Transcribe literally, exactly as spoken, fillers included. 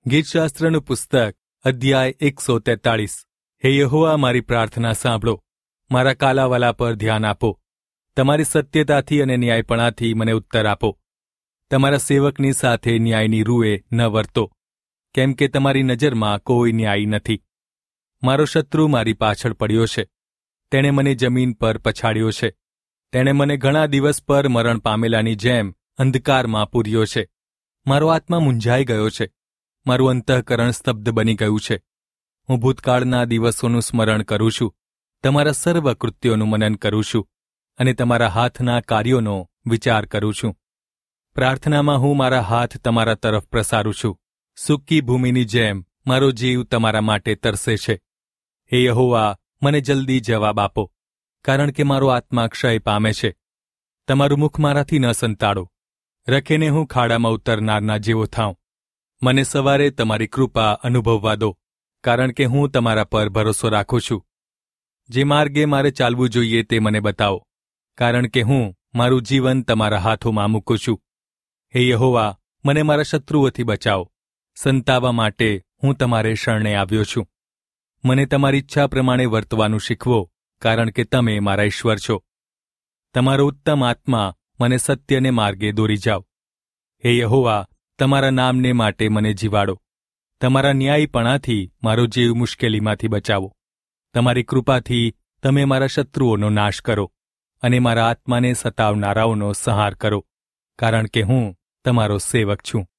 ગીતશાસ્ત્રનું પુસ્તક અધ્યાય એકસો તેતાળીસ. હે યહોવા, મારી પ્રાર્થના સાંભળો, મારા કાલાવાલા પર ધ્યાન આપો. તમારી સત્યતાથી અને ન્યાયપણાથી મને ઉત્તર આપો. તમારા સેવકની સાથે ન્યાયની રૂએ ન વર્તો, કેમ કે તમારી નજરમાં કોઈ ન્યાય નથી. મારો શત્રુ મારી પાછળ પડ્યો છે, તેણે મને જમીન પર પછાડ્યો છે. તેણે મને ઘણા દિવસ પર મરણ પામેલાની જેમ અંધકારમાં પૂર્યો છે. મારો આત્મા મૂંઝાઈ ગયો છે, મારું અંતઃકરણ સ્તબ્ધ બની ગયું છે. હું ભૂતકાળના દિવસોનું સ્મરણ કરું છું, તમારા સર્વ કૃત્યોનું મનન કરું છું અને તમારા હાથના કાર્યોનો વિચાર કરું છું. પ્રાર્થનામાં હું મારા હાથ તમારા તરફ પ્રસારું છું. સૂકી ભૂમિની જેમ મારો જીવ તમારા માટે તરસે છે. હે યહોવા, મને જલ્દી જવાબ આપો, કારણ કે મારો આત્મા ક્ષય પામે છે. તમારું મુખ મારાથી ન સંતાડો, રખીને હું ખાડામાં ઉતરનારના જેવો થાઉં. મને સવારે તમારી કૃપા અનુભવવા દો, કારણ કે હું તમારા પર ભરોસો રાખું છું. જે માર્ગે મારે ચાલવું જોઈએ તે મને બતાવો, કારણ કે હું મારું જીવન તમારા હાથોમાં મૂકું છું. હે યહોવા, મને મારા શત્રુઓથી બચાવો. સંતાવા માટે હું તમારે શરણે આવ્યો છું. મને તમારી ઈચ્છા પ્રમાણે વર્તવાનું શીખવો, કારણ કે તમે મારા ઈશ્વર છો. તમારો ઉત્તમ આત્મા મને સત્યને માર્ગે દોરી જાઓ. હે યહોવા, તમારા નામને માટે મને જીવાડો. તમારા ન્યાયપણાથી મારો જીવ મુશ્કેલીમાંથી બચાવો. તમારી કૃપાથી તમે મારા શત્રુઓનો નાશ કરો અને મારા આત્માને સતાવનારાઓનો સંહાર કરો, કારણ કે હું તમારો સેવક છું.